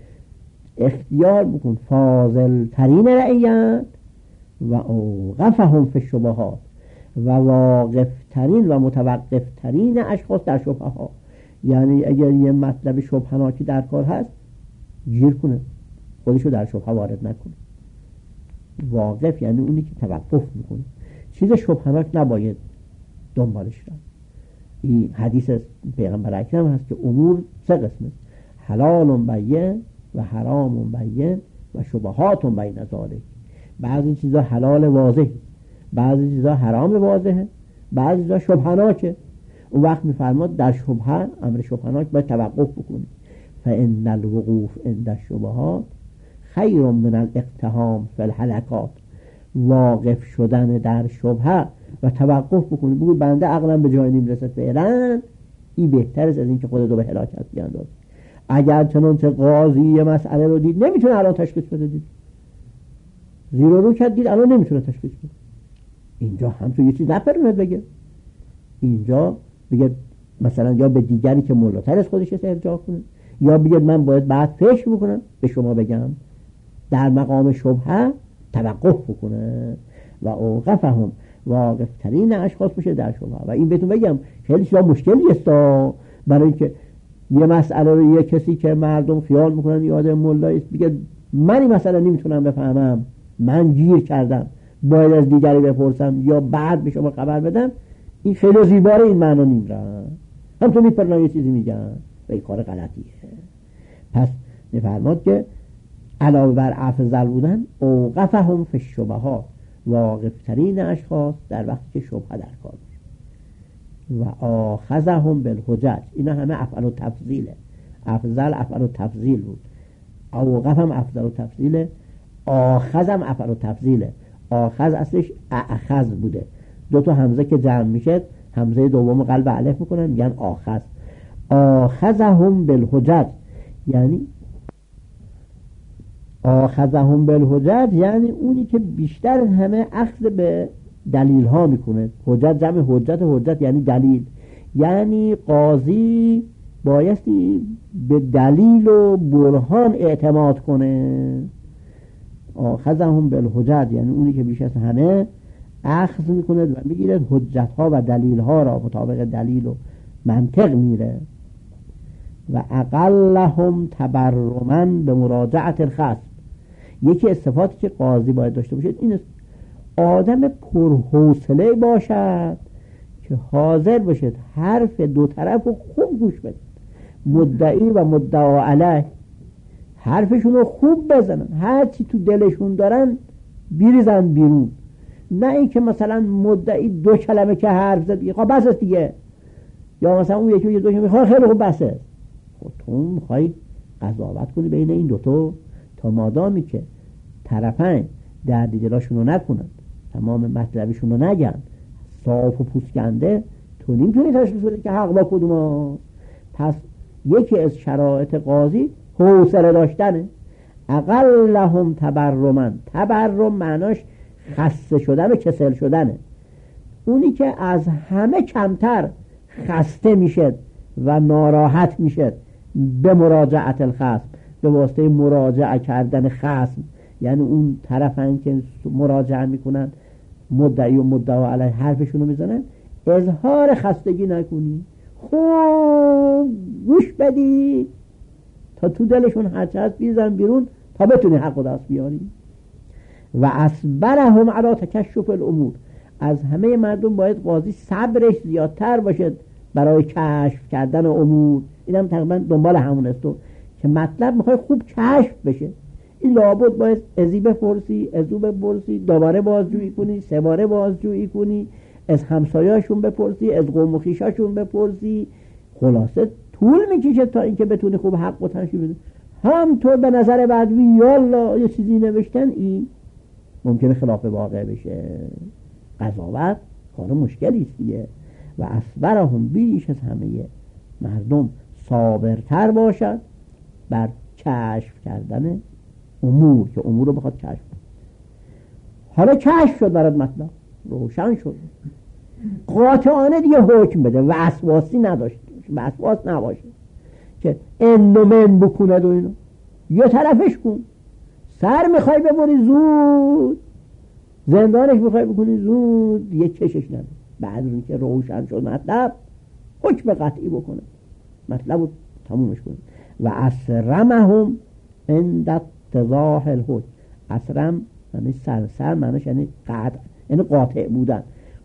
اختیار بکن فاضل ترین رعیت و اوقفهم فی الشبهات و واقف ترین و متوقف ترین اشخاص در شبهه ها. یعنی اگر یه مطلب شبهناکی در کار هست گیر کنه، خودشو در شبهه وارد نکنه. واقف یعنی اونی که توقف میکنه، چیز شبهناک نباید دنبالش رفت. این حدیث پیغمبر اکرم هست که امور سه قسمه: حلال بین و حرام بین و شبهات بین ذالک. بعضی چیزا حلال واضح، بعضی چیزا حرام واضحه، بعضی چیزا شبهناکه. اون وقت میفرماد در شبهه، امر شبهناک باید توقف بکنی. فان الوقوف عند الشبهات خیر من الاقتحام فی الهلکات. واقف شدن در شبهه و توقف بکنی، بگو بنده عقلم به جای نمیرسه فعلا، این بهتر است از این که خودت به هلاکت بیاندازی. اگر چنانچه قاضی یه مسئله رو دید نمیتونه الان تشخیص بده، دید زیر و رو کرد، دید الان نمیتونه تشخیص بده، اینجا هم تو یه چیز نپرونه بگه، اینجا بگه مثلا یا به دیگری که مولاتر از خودش ارجاع کنه، یا بگه من باید بعد فکر بکنم به شما بگم. در مقام شبهه توقف بکنه و اوقفهم، واقف ترین اشخاص بشه در شبهه. و این بهتون بگم خیلی چیزا مشکلی است، برای اینکه یه مسئله رو یه کسی که مردم خیال میکنن یاد مولایی است بگه من این مسئله نمیتونم بفهمم، من گیر کردم، باید از دیگری بپرسم یا بعد به شما خبر بدم، این خیلی زیباره، این معنا نیمرن، هم تو میپرنن یه چیزی میگن و این کار غلطیه. پس میفرماد که علاوه بر افضل بودن اوقفهم فی الشبهات، واقف ترین اشخاص در وقتی که شبهه در کار و آخذهم بالحجج. اینا همه افعال و تفضیله. افضل افعال و تفضیل بود، اوقفهم افضل و تفضیله، آخذم افعال و تفضیله. آخذ اصلش اخذ بوده، دو تا همزه که جمع میشه همزه دوم قلب الف میکنن میگن آخذ. آخذهم بالحجج یعنی آخذهم بالحجج یعنی اونی که بیشتر همه اخذ به دلیل ها میکنه. حجت جمع حجت، حجت یعنی دلیل، یعنی قاضی بایستی به دلیل و برهان اعتماد کنه. آخذهم بالحجج یعنی اونی که بیشتر همه اخذ میکنه و میگیره حجت ها و دلیل ها را مطابق دلیل و منطق میره. و اقلهم تبرما به مراجعت الخصم. یکی از صفاتی که قاضی باید داشته باشه این است آدم پرحوصله باشد که حاضر باشد حرف دو طرف رو خوب گوش بده، مدعی و مدعا علیه حرفشون رو خوب بزنن، هر چی تو دلشون دارن بریزن بیرون، نه این که مثلا مدعی دو کلمه که حرف زد خب بس است دیگه، یا مثلا اون یکی دو کلمه خیلی خوب بسه. خب تو میخوای قضاوت کنی بین این دوتا تا مادامی که طرفین درد دلاشون رو نکنن، تمام مطلبشون رو نگن، صاف و پوسکنده، تو نمیتونی تشخیص بدی که حق با کدوم. پس یکی از شرایط قاضی حوصله داشتنه. اقلهم تبرما، تبرم معناش خسته شدن و کسل شدنه. اونی که از همه کمتر خسته میشه و ناراحت میشه به مراجعت الخصم، به واسطه مراجعه کردن خصم، یعنی اون طرفن که مراجعه میکنن مدعی و مدعا علیه حرفشون رو میزنن، اظهار خستگی نکنی، خوب گوش بدی تا تو دلشون هرچه هست بیزن بیرون تا بتونی حق و دست بیاری. و اصبرهم علی تکشف الامور، از همه مردم باید قاضی صبرش زیادتر باشد برای کشف کردن امور. این هم تقریبا دنبال همون است که مطلب میخوای خوب کشف بشه، این لابد باید ازی بپرسی، ازو بپرسی، دوباره بازجویی کنی، سه باره بازجویی کنی، از همسایه‌شون بپرسی، از قوم و خویشاشون بپرسی، خلاصه طول میکشه تا اینکه بتونی خوب حق و تشخیص بدی. هم تو به نظر بدوی یالا یه چیزی نوشتن، این ممکنه خلاف واقع بشه. قضاوت کار مشکلی است دیگه. و اصبرهم، بیش از همه مردم صابرتر باشد بر کشف کردن امور، که امور رو بخواد کشف کنه. حالا کشف شد برات مطلب روشن شد، قاطعانه دیگه حکم بده، وسواسی نداشته باشه، وسواس نباشه که اندومن بکند و اینو یه طرفش کن. سر میخوای ببری زود، زندانش میخوای بکنی زود، یه کشش نده. بعد اون که روشن شد مطلب، حکم قطعی بکنه، مطلب رو تمومش کنه. و اسرمهم عند اتضاح الحکم. اسرم یعنی سرسر، معنیش یعنی قطع، یعنی قاطع بودن.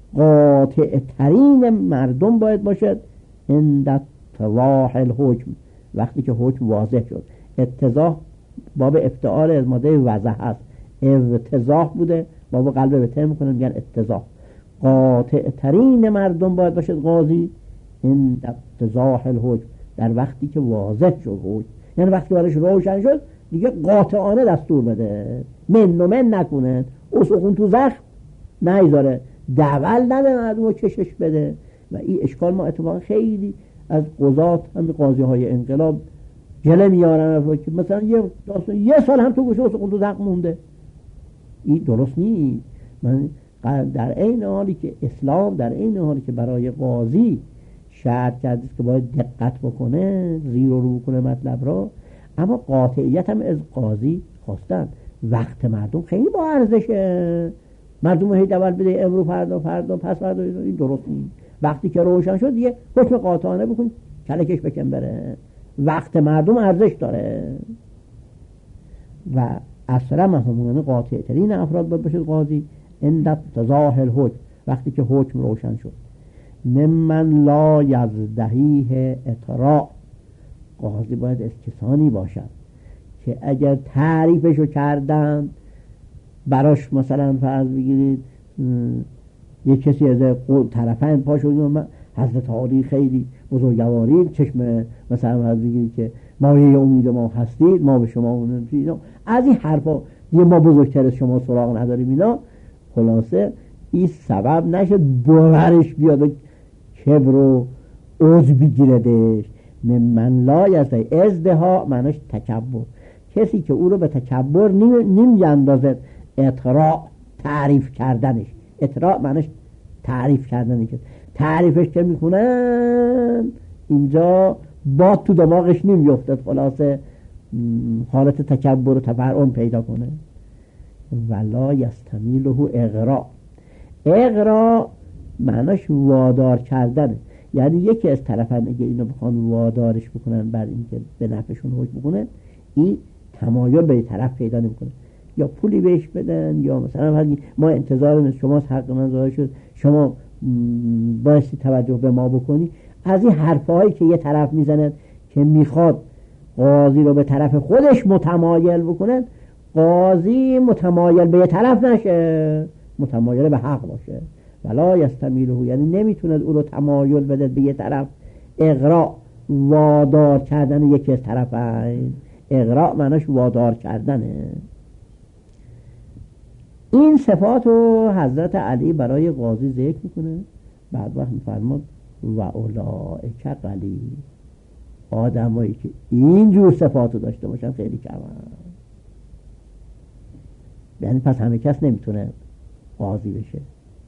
قاطع ترین مردم باید باشد عند اتضاح الحکم، وقتی که حکم واضح شد. اتضاح باب افتعال از ماده وضح هست، اتضاح بوده باب قلب بهتر میکنن میگن اتضاح. قاطع ترین مردم باید باشد قاضی عند اتضاح الحکم، در وقتی که واضح شد حکم، یعنی وقتی برایش روشن شد دیگه قاطعانه دستور بده، من و من نکنه، اسخون تو زخم نیذاره، دول نده مردم رو کشش بده. و این اشکال ما اتفاقا خیلی از قضات همین قاضی های انقلاب جله میارن که مثلا یه داستان یه سال هم تو گوشه اسخون تو زخم مونده. این درست نیست. من در این حالی که اسلام در این حالی که برای قاضی شرط کرده که باید دقت بکنه، زیر و رو کنه مطلب را، اما قاطعیت هم از قاضی خواستن. وقت مردم خیلی با ارزشه، مردم هی دول بده امرو فردا فردا پس فردا، این درست نیست. وقتی که روشن شد دیگه حکم قاطعانه بکن، کلکش بکن بره. وقت مردم ارزش داره. و اسرمهم، یعنی قاطع ترین افراد باید باشد قاضی عند اتضاح الحکم، وقتی که حکم روشن شد. ممن لا یزدهیه اطراء، قاضی باید از کسانی باشد که اگر تعریفشو کردن براش، مثلا فرض بگیرید یک کسی از طرفین پاشو حضرت عالی خیلی بزرگواری، چشم مثلا فرض بگیرید که مایه امید ما هستید، ما به شما اونم، از این حرفا دیگه ما بزرگتر از شما سراغ نداریم اینا. خلاصه این سبب نشه باورش بیاد و کبر و عجب بگیردش. من لا یزدهی، ازدها معناش تکبر، کسی که او رو به تکبر نمی اندازد. اطراء، تعریف کردنش، اطراء معناش تعریف کردنش، تعریفش که میکنن اینجا باد تو دماغش نمیافتد، خلاصه حالت تکبر و تفرعن پیدا کنه. ولا یستمیله اغراء، اغرا معناش وادار کردنه، یعنی یکی از طرفن اگه اینو بخوان وادارش بکنن بر اینکه به نفعشون حکم بکنن، این تمایل به طرف پیدا نمیکنه، یا پولی بهش بدن یا مثلا ما انتظار از شما حق من ظاهر شد، شما بایستی توجه به ما بکنی. از این حرفایی که یه طرف میزند که میخواد قاضی رو به طرف خودش متمایل بکنن، قاضی متمایل به یه طرف نشه، متمایل به حق باشه. ولا یستمیله، یعنی نمیتونه او رو تمایل بده به یه طرف. اغراء وادار کردن یکی از طرفین، اغراء معناش وادار کردنه. این صفات رو حضرت علی برای قاضی ذکر میکنه. بعد وقت میفرماد و اولئک قلیل، آدمایی که اینجور صفات رو داشته باشن خیلی کمن. یعنی پس همه کس نمیتونه قاضی بشه.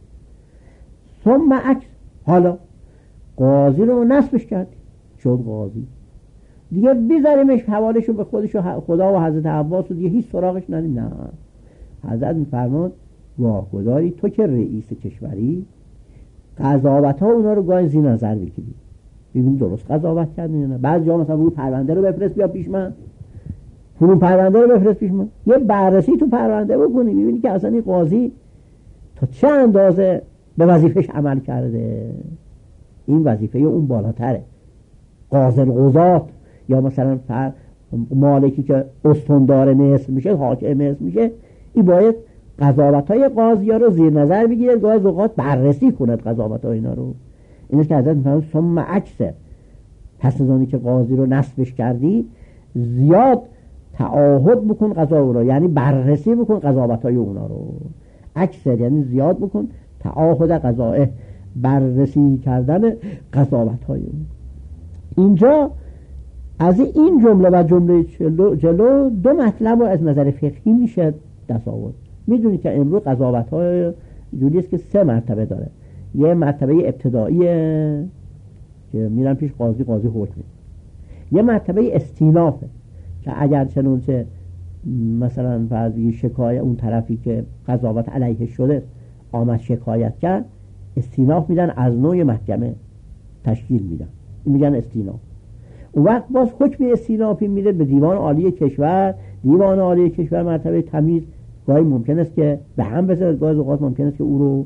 ثم عکس، حالا قاضی رو نصبش کردی شد قاضی، دیگه بیذاریمش حوالشو به خودش و خدا و حضرت عباس و دیگه هیچ سراغش ندیم. نه، حضرت میفرماد واگذاری تو که رئیس کشوری، قضاوت ها اونا رو گاهی زیر نظر بگیری، ببین درست قضاوت کردن یا نه. بعضی جا مثلا بگو پرونده رو بفرست بیا پیش من، فلان پرونده رو بفرست پیش من، یه بررسی تو پرونده بکنی ببینی که اصلا این قاضی تا چه اندازه به وظیفش عمل کرده. این وظیفه اون بالاتره. قاضی القضات یا مثلا مالکی که استندار مصر میشه، حاکم مصر میشه، این باید قضاوت‌های قاضی‌ها رو زیر نظر بگیره، گاهی اوقات بررسی کند قضاوت‌های اینا رو. اینه که حضرت می‌فرماید ثم عکسه، پس از آنی که قاضی رو نصبش کردی زیاد تعاهد بکن قضا او رو، یعنی بررسی بکن قضاوت‌های اونا رو. عکسه یعنی زیاد بکن تعاهد قضائه، بررسی کردن قضاوت‌های اون. اینجا از این جمله و جمله جلو, جلو دو مطلب رو از نظر فقهی میشه دست آورد. میدونی که امروز قضاوت‌های جوری است که سه مرتبه داره. یه مرتبه ابتداییه که میرن پیش قاضی، قاضی حکم میده. یه مرتبه استینافه که اگر چنانچه مثلا فرضی شکایت اون طرفی که قضاوت علیه شده آمد شکایت کرد، استیناف میدن، از نوع محکمه تشکیل میدن، میگن استیناف. اون وقت باز حکم استینافی میده به دیوان عالی کشور. دیوان عالی کشور مرتبه تمیز گاهی ممکن است که به هم بزنه، گاهی اوقات ممکن است که او رو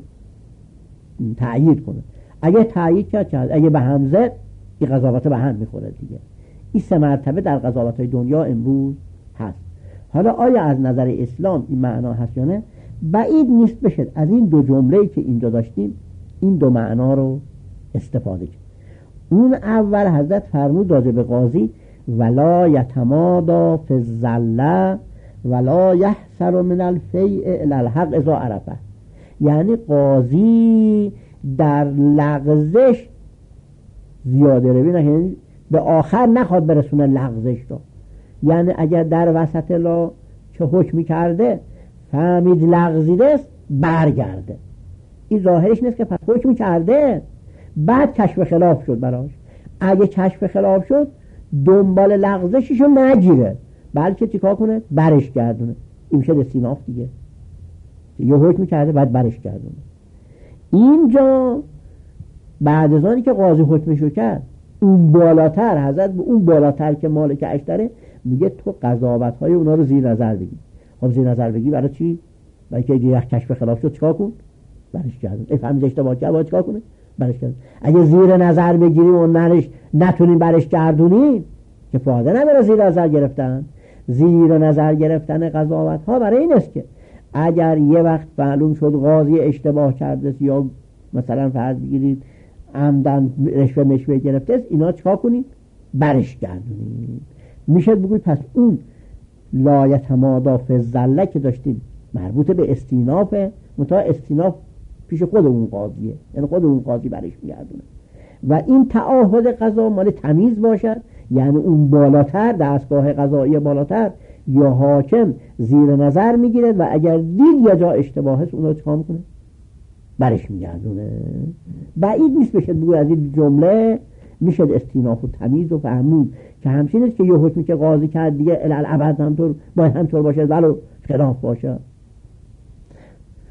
تأیید کنه. اگه تأیید کرد کرد، اگه به هم زد این قضاوت به هم میخوره دیگه. این سه مرتبه در قضاوت‌های دنیا امروز هست. حالا آیا از نظر اسلام این معنا هست یا نه؟ بعید نیست بشه از این دو جمله‌ای که اینجا داشتیم این دو معنا رو استفاده کرد. اون اول حضرت فرمود راجع به قاضی ولا یتمادا فی الزله ولا یحسر من الفیء الی الحق اذا عرفه، یعنی قاضی در لغزش زیاده روی نه، یعنی به آخر نخواد برسونه لغزش رو. یعنی اگر در وسط لا چه حکمی کرده فهمید لغزیده است برگرده. این ظاهرش نیست که پس حکمی کرده بعد کشف خلاف شد براش. اگه کشف خلاف شد دنبال لغزششو نگیره، بلکه چیکار کنه؟ برش گردونه. این میشه استیناف دیگه. یه حکمی کرده بعد برش گردونه. اینجا بعد از آنی که قاضی حکمشو کرد اون بالاتر، حضرت به اون بالاتر که مالک اشتره میگه تو قضاوت‌های اونا رو زیر نظر بگیر. خب زیر نظر بگی برای چی؟ برای که اگه یک کشف خلاف شد چیکار کن؟ برش گردون. ای فهمید اشتباه کرد باید چیکار کنه؟ برش گردون. اگه زیر نظر بگیریم و نرش نتونیم برش گردونیم که فایده نداره زیر نظر گرفتن. زیر نظر گرفتن قضاوت‌ها برای این است که اگر یه وقت معلوم شد قاضی اشتباه کرده یا مثلا فرض بگیرید عمدن رشوه مشوه گرفته است، اینا چیکار کنید؟ برش گردونید. میشه بگوید پس اون لا یتمادا فی الزله که داشتیم مربوط به استینافه، متا استیناف پیش خود اون قاضیه، یعنی خود اون قاضی برش میگردونه. و این تعاهد قضا مال تمیز باشد، یعنی اون بالاتر دستگاه قضایی بالاتر یا حاکم زیر نظر میگیره و اگر دید یا جا اشتباه است اون رو چیکار میکنه؟ برش میگردونه. بعید نیست بشه بگو از این جمله میشه استیناف و تمیز و فهمون که همچین است که یه حکمی که قاضی کرد دیگه الالعبد همطور باید همطور باشه ولو خلاف باشه.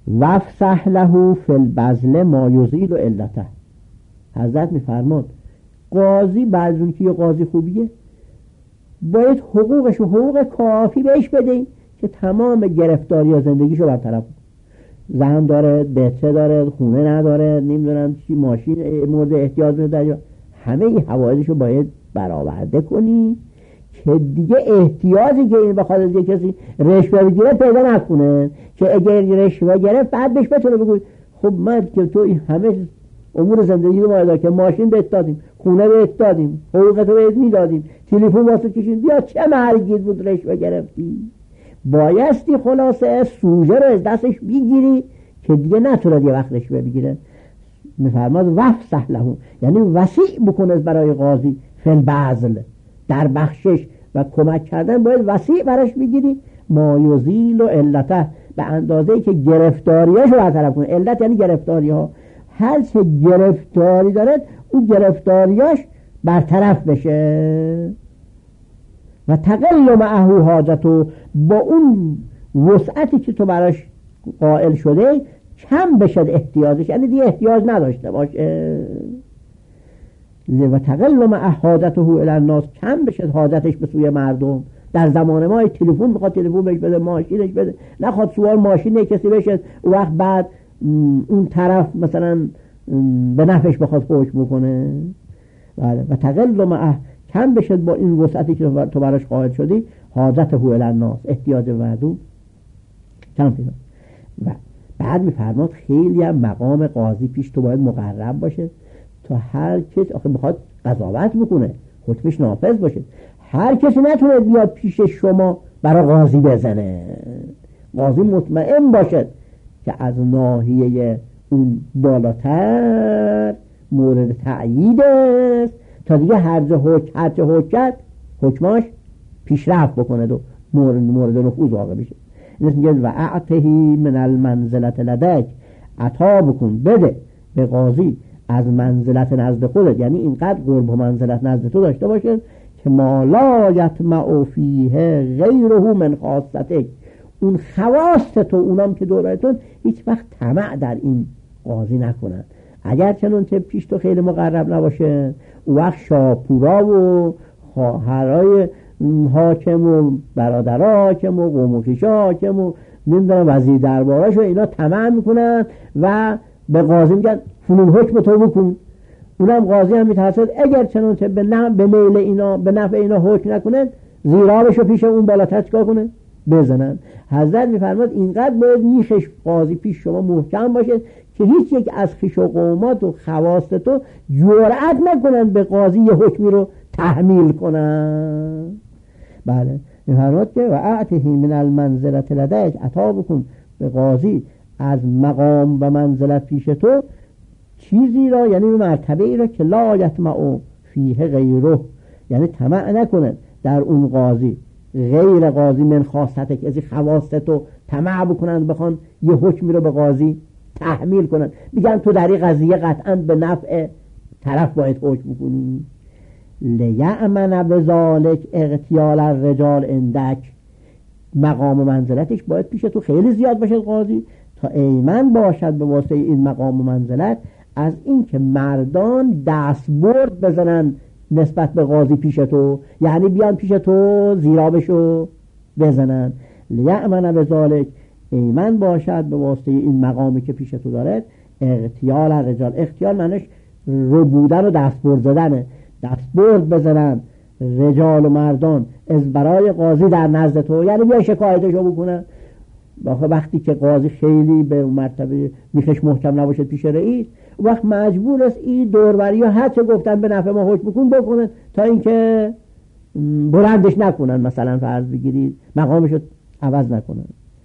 وفسح له فی البذل ما یزیل علته. حضرت میفرماد قاضی بعد از اون که یه قاضی خوبیه باید حقوقش و حقوق کافی بهش بده که تمام گرفتاری و زندگیشو برطرف کنه. زن داره، بچه داره، خونه نداره، نمیدونم چی، ماشین مورد احتیاج داره، همه این حوادثشو باید برآورده کنی که دیگه احتیاجی که این بخواد از کسی رشوه بگیره پیدا نکنه، که اگر رشوه گرفت بعد بهش بتونه بگوی خب من که تو همه امور زندگی رو باید که ماشین بهت دادیم، خونه بهت دادیم، حقوقتو بهت میدادیم، تلفن واسه کشید، بیا چه مرگی بود رشوه گرفتی. بایستی خلاصه سوژه رو از دستش بگیری که دیگه نتونه یه وقت رشوه بگیره. میفرماد وفسح له، یعنی وسیع بکنه برای قاضی فی البذل، در بخشش و کمک کردن باید وسیع براش بگیری. ما یزیل و علته، به اندازه‌ای که گرفتاریاشو برطرف کنه. علت یعنی گرفتاری ها، هر چه گرفتاری داره اون گرفتاریاش برطرف بشه. و تقل معه حاجتو، با اون وسعتی که تو براش قائل شده کم بشه احتیاجش، یعنی دیگه احتیاج نداشته باشه. و تقل معه حاجته الی الناس، کم بشه حاجتش به سوی مردم. در زمان ما تلفن بخواد تلفن بهش بده، ماشینش بده، نخواد سوار ماشین کسی بشه و وقت بعد اون طرف مثلا به نفعش بخواد حکم بکنه. بله. و تقل معه، کم بشه با این وسعتی که تو براش قائل شدی حاجته الی الناس، احتیاج مردم کم پیدا. و بعد میفرماد خیلی هم مقام قاضی پیش تو باید مقرب باشه تا هر کس آخه بخواد قضاوت بکنه حکمش نافذ باشه، هر کسی نتونه بیاد پیش شما برای قاضی بزنه. قاضی مطمئن باشه که از ناحیه اون بالاتر مورد تأیید است تا دیگه هر جا حکم هر چه حکم کرد حکماش پیشرفت بکنه و مورد مورد نفوذ واقع بشه. این میگه و اعطهی من المنزلت لدک، عطا بکن، بده به قاضی از منزلت نزد خودت، یعنی اینقدر قرب و منزلت نزد تو داشته باشه که ما لا یطمع فیه غیره من خاصتک، اون خواست تو، اونام که دورتون هیچ وقت طمع در این قاضی نکنن. اگر چنانچه پیش تو خیلی مقرب نباشه، اون وقت شاپورا و خواهرای حاکم و برادرها حاکم و قوم و کشا حاکم و نمیدونم وزیر دربارش و اینا طمع میکنن و به قاضی میگن فلان حکم تو بکن. اونم قاضی هم میترسد اگر چنانچه به نفع به میل اینا به نفع اینا حکم نکنن، زیرابشو پیش اون بالاتر چیکار کنه؟ بزنن. حضرت میفرماد اینقدر باید میخش قاضی پیش شما محکم باشه که هیچ یک از خیش و قومات و خواست تو جرأت نکنن به قاضی یه حکمی رو تحمیل کنن. بله. میفرماد که و اعطهی من المنزلت لدیک، عطا بکن به قاضی از مقام و منزلت پیش تو چیزی را، یعنی مرتبه ای را که لا یطمع فیه غیره، یعنی طمع نکنن در اون قاضی غیر قاضی من خواستک، از خواست تو طمع بکنن بخوان یه حکمی رو به قاضی تحمیل کنن، میگن تو در این قضیه قطعا به نفع طرف باید حکم بکنی. لیأمن بذالک اغتیال الرجال اندک، مقام و منزلتش باید پیش تو خیلی زیاد باشه قاضی تا ایمن باشد به واسطه این مقام و منزلت از این که مردان دستبرد بزنن نسبت به قاضی پیش تو، یعنی بیان پیش تو زیرابشو بزنن. لیأمن بذالک، ایمن باشد به واسطه این مقامی که پیش تو دارد اغتیال الرجال. اغتیال معنیش رو بودن و دستبرد زدنه، دستبرد بزنن رجال و مردان از برای قاضی در نزد تو، یعنی بیا شکایتشو بکنن. وقتی که قاضی خیلی به مرتبه میخش محکم نباشه پیش رئیس، وقت مجبور است این دوربری ها هر چه گفتن به نفع ما حکم بکن بکنن تا اینکه بلندش نکنن، مثلا فرض بگیرید مقامشو عوض نکنن.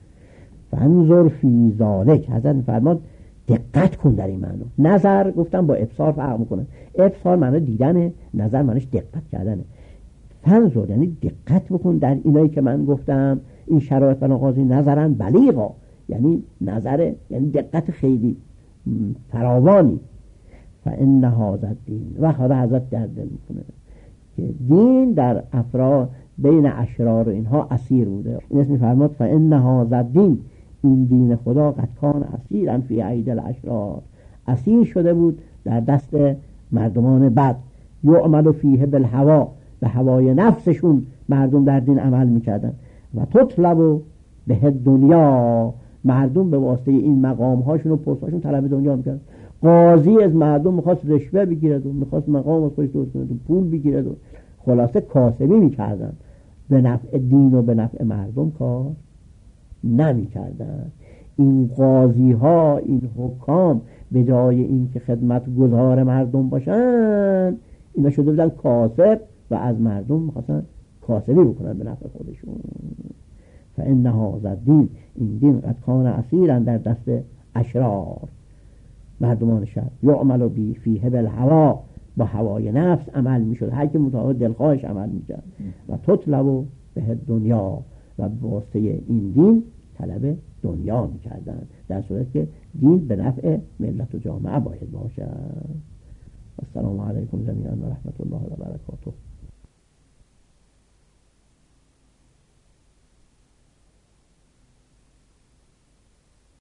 فانظر فی ذالک، حضرت فرماد دقت کن در این معنی. نظر گفتم با ابصار فرق میکنه، ابصار معنی دیدنه، نظر معنیش دقت کردنه. فانظر یعنی دقت بکن در اینایی که من گفتم، این شرایط بنا قاضی نظرن بلیغا، یعنی نظره یعنی دقت خیلی فراوانی. فان هذا الدین، و خدا حضرت در دل میکنه که دین در افراد بین اشرار و اینها اسیر بوده. این اسم فرماد فان هذا الدین، این دین خدا قد کان اسیرا فی ایدی الاشرار، اسیر شده بود در دست مردمان بد. یعمل فیه بالهوا، به هوای نفسشون مردم در دین عمل میکردن. و تطلب به دنیا، مردم به واسطه این مقام هاشون و پست هاشون طلب دنیا میکردن. قاضی از مردم میخواست رشوه بگیرد و میخواست مقام از خودش درست کنه و پول بگیرد و خلاصه کاسبی میکردن، به نفع دین و به نفع مردم کار نمیکردن. این قاضی ها، این حکام، به جای این که خدمت گزار مردم باشن، اینا شده بودن کاسب و از مردم میخواستن کاسبی بکنن به نفع خودشون. فإن هذا الدین، این دین قد کان اسیرا در دست اشرار، مردمان شر. یعمل بی فیه بالهوا، با هوای نفس عمل میشد، هر کی مطابق دلخواهش عمل میکرد. و تطلب به دنیا، و به واسطه این دین طلب دنیا میکردن، در صورت که دین به نفع ملت و جامعه باید باشد. السلام علیکم جمیعا و رحمت الله و برکاته.